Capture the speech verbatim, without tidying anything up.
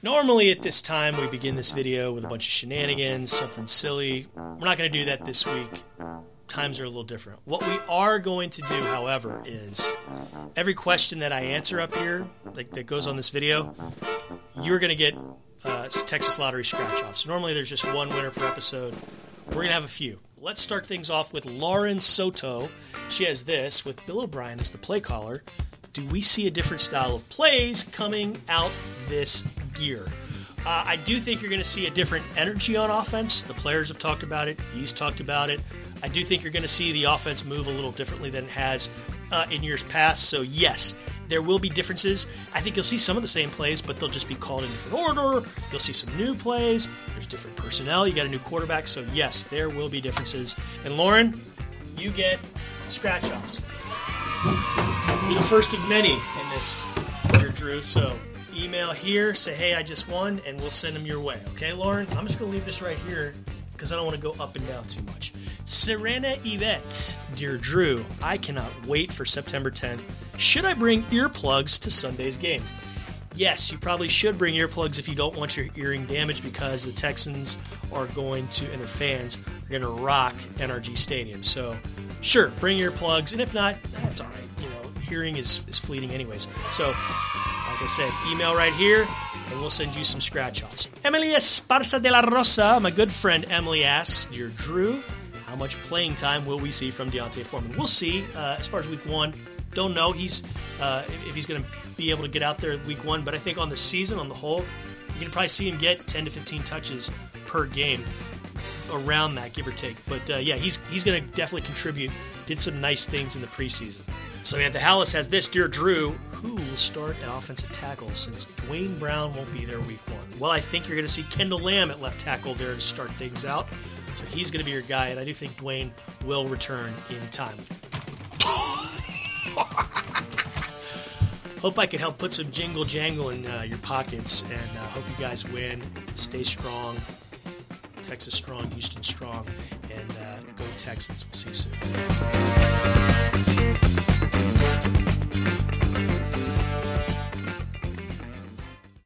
Normally at this time we begin this video with a bunch of shenanigans, something silly. We're not going to do that this week. Times are a little different. What we are going to do, however, is every question that I answer up here, like that goes on this video, you're going to get uh, Texas Lottery scratch-offs. So normally there's just one winner per episode. We're going to have a few. Let's start things off with Lauren Soto. She has this, with Bill O'Brien as the play caller. Do we see a different style of plays coming out this year? Uh, I do think you're going to see a different energy on offense. The players have talked about it. He's talked about it. I do think you're going to see the offense move a little differently than it has uh, in years past. So, yes, there will be differences. I think you'll see some of the same plays, but they'll just be called in different order. You'll see some new plays. There's different personnel. You got a new quarterback. So, yes, there will be differences. And, Lauren, you get scratch-offs. You're the first of many in this, here, Drew. So, email here, say, hey, I just won, and we'll send them your way. Okay, Lauren? I'm just going to leave this right here because I don't want to go up and down too much. Serena Yvette, dear Drew, I cannot wait for September tenth. Should I bring earplugs to Sunday's game? Yes, you probably should bring earplugs if you don't want your hearing damaged, because the Texans are going to, and their fans are going to rock N R G Stadium. So, sure, bring earplugs, and if not, that's all right. You know, hearing is, is fleeting anyways. So, like I said, email right here, and we'll send you some scratch-offs. Emily Esparza de la Rosa, my good friend Emily asks, dear Drew, how much playing time will we see from D'Onta Foreman? We'll see. Uh, as far as week one, don't know he's uh, if he's going to be able to get out there week one, but I think on the season, on the whole, you can probably see him get ten to fifteen touches per game, around that, give or take. But uh, yeah, he's he's going to definitely contribute. Did some nice things in the preseason. Samantha Hallis has this, dear Drew, who will start at offensive tackle since Dwayne Brown won't be there week one? Well, I think you're going to see Kendall Lamb at left tackle there to start things out. So he's going to be your guy, and I do think Dwayne will return in time. Hope I could help put some jingle jangle in uh, your pockets, and uh, hope you guys win. Stay strong. Texas strong, Houston strong, and uh, go Texans. We'll see you soon.